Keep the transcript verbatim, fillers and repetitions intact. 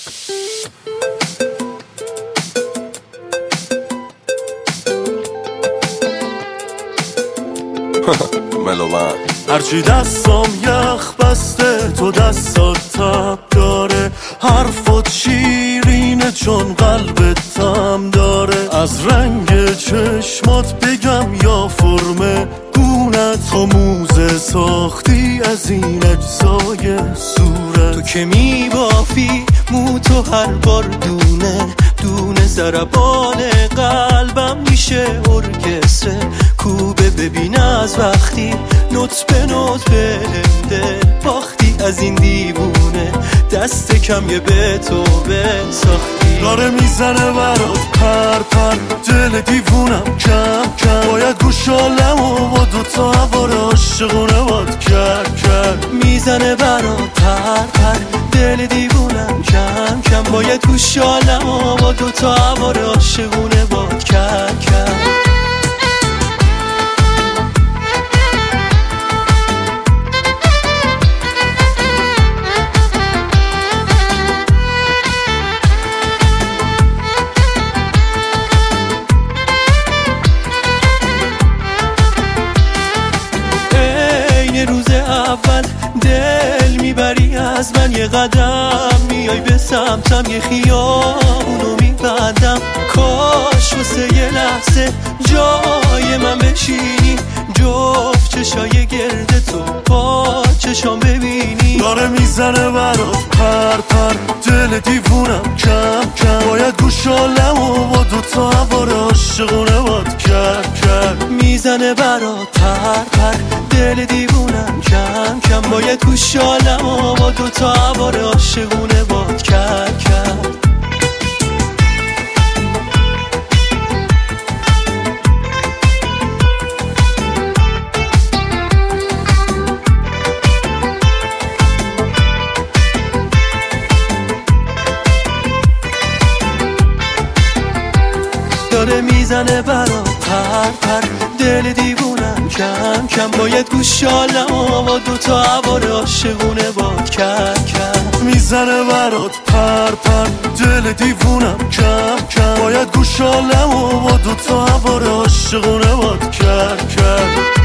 ملوان هرچی دستم یخ بسته تو دستات تب داره، حرفات شیرینه چون قلبت تم داره. از رنگ چشمات بگم یا فرم گونت، تو موزه ساختی از این اجزای صورت. تو که میبافی مو تو هر بار دونه دونه، ضربان قلبم میشه ارکستر کوبه. ببین از وقتی نوت به نوت به دل باختی از این دیوونه، دست کم یه به تو بساختی. داره میزنه برات پر پر دل دیوونم کم کم، باید گوشالم و با دوتا هوار عاشقونه باد کرد کرد. میزنه برات پر پر دل دیوونم کم کم، باید گوشالم و با دوتا هوار عاشقونه باد کرد کرد. روز اول دل میبری از من یه قدم، میای به سمتم یه خیابونو میبندم. کاش واسه یه لحظه جای من بشینی، جفت چشای گرد تو با چشام ببینی. داره میزنه برات پر پر دل دیوونم کم کم، باید گوشالم و با دوتا هوار عاشقونه باد کرد کرد. میزنه برات پر پر دل دیوونم کم کم، باید گوشالم و با دوتا هوار عاشقونه باد کرد کرد. داره میزنه برات پر پر دل دیوونم کم کم، باید گوشالم و با دوتا هوار عاشقونه باد کرد کرد. میزنه برات پر پر دل دیوونم کم کم، باید گوشالم و با دوتا هوار عاشقونه باد کرد کرد.